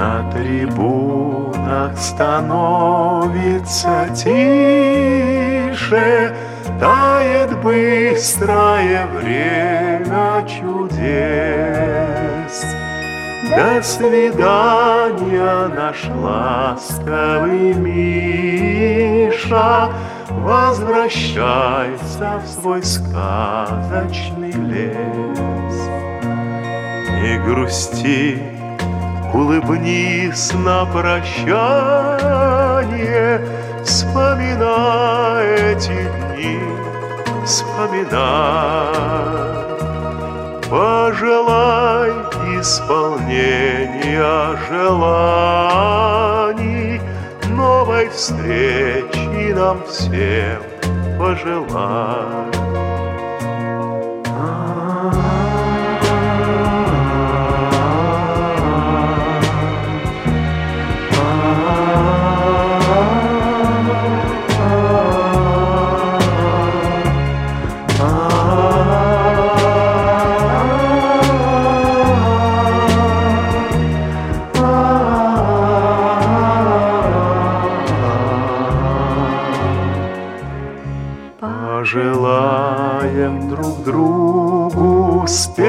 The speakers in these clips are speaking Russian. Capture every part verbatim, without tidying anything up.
На трибунах становится тише, тает быстрое время чудес. До свидания, наш ласковый Миша, возвращайся в свой сказочный лес. Не грусти, улыбнись на прощание, вспоминай эти дни, вспоминай. Пожелай исполнения желаний, новой встречи нам всем пожелай. Пожелаем друг другу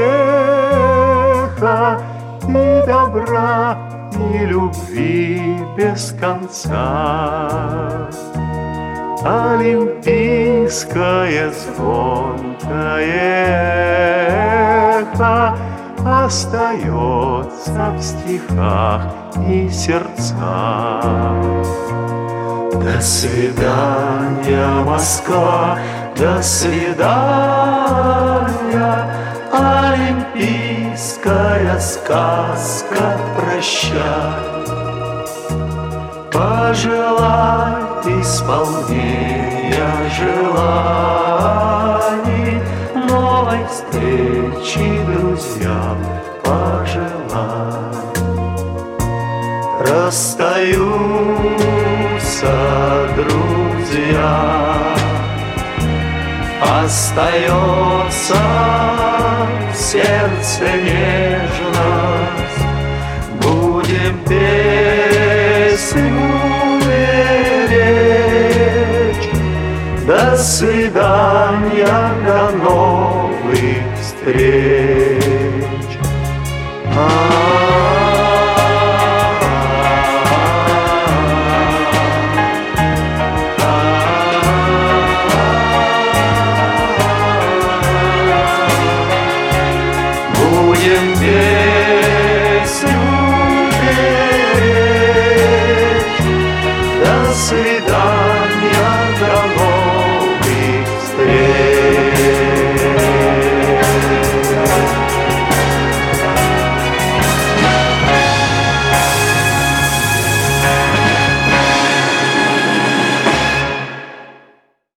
успеха и добра, и любви без конца. Олимпийское звонкое эхо остается в стихах и сердцах. До свидания, Москва, до свидания, олимпийская сказка, прощай. Пожелай исполнения желаний, новой встречи друзьям пожелай. Расстаются друзья, остается в сердце нежность. Будем песню беречь. До свидания, до новых встреч.